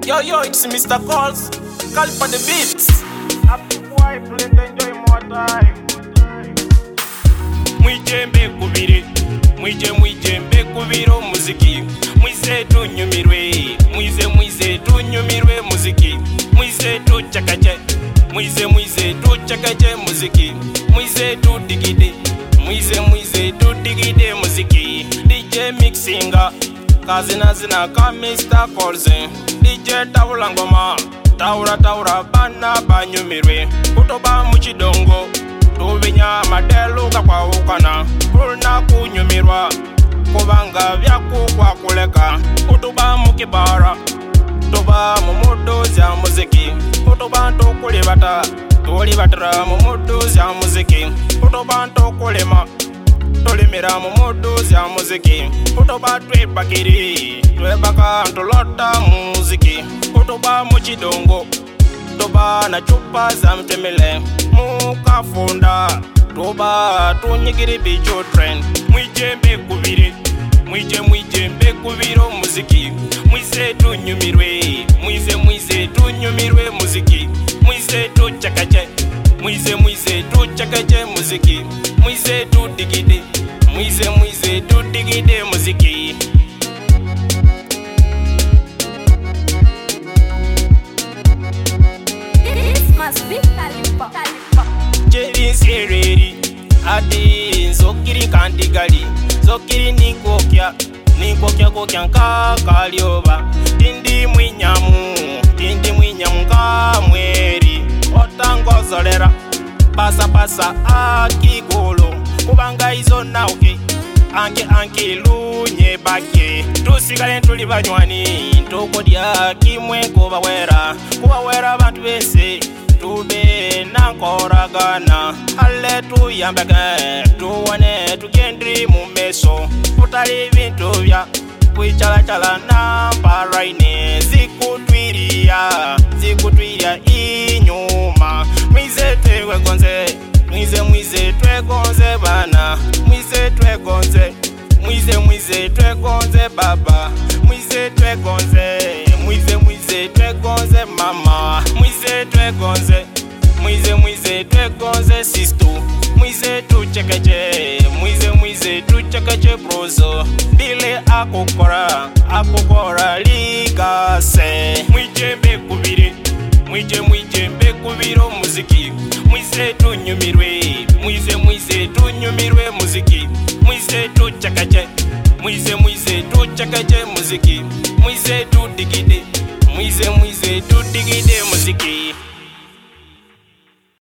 Yo, it's Mr. Calls. Call for the beats. Happy boy, please enjoy more time. Mwijembe kubiri, mwijembe kubiro muziki. Mwize tunyumirwe, mwize tunyumirwe muziki. Mwize tuchakache, mwize tuchakache muziki. Mwize tudigide, mwize tudigide muziki. DJ mixinga, kazina ka Mr. Calls. DJ Taula ngoma, taura bana banyumirwe. Kutoba muchidongo, tubinya madelu kakwaukana. Kulna kunyumirwa, kubanga vyaku kwa kuleka. Kutoba mukibara, tuba mumudu za muziki. Kutoba ntukulibata, tulibatira mumudu za muziki. Kutoba ntukulima, tulimira mumudu za muziki. Kutoba twebakiri, twebaka ntulota muziki. Kutoba muchidongo, tuba na chupa za mtemele. Mukafunda, tuba tunyigiri bicho trend. Mwijembe kubiri, mwijembe kubiro muziki. Mwize tunyumirwe, mwize tunyumirwe muziki. Mwize tuchakache, mwize tuchakache muziki. Mwize tudigide, mwize tudigide muziki. This must be Kalipa. Jeri sereri, adi zokiri kandigali. Zokiri nikokya kokya nka kalioba. Tindi mwinyamu nka mweri. Otangozolera, pasa akigolo. Kubanga izo nauke, anke lunye bake. Tusigale tuli banywani, ntokodya kimwe kubawera bantu bese. Tube nankoragana, ale tuyambeke, tuwane tugendri mumeso. Kutali bintu vya kwichala na paraine. Zikutwiria inyuma. Mwize twegonze bana. Mwize twegonze baba. Mwize twegonze mama. Mwize twegonze sisto. Mwize tuchakache brozo. Bile akukora ligase. Mwijembe kubiri, mwijembe kubiro muziki. Mwize tunyumirwe, mwize tunyumirwe muziki. Mwize tuchakache, mwize tuchakache muziki. Mwize tudigide, mwize tudigide muziki.